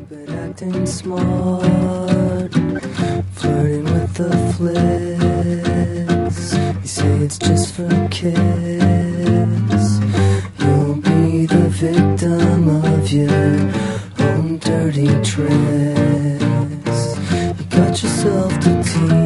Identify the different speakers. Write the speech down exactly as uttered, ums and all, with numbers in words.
Speaker 1: But acting smart, flirting with the flicks. You say it's just for kids. You'll be the victim of your own dirty tricks. You got yourself to tease.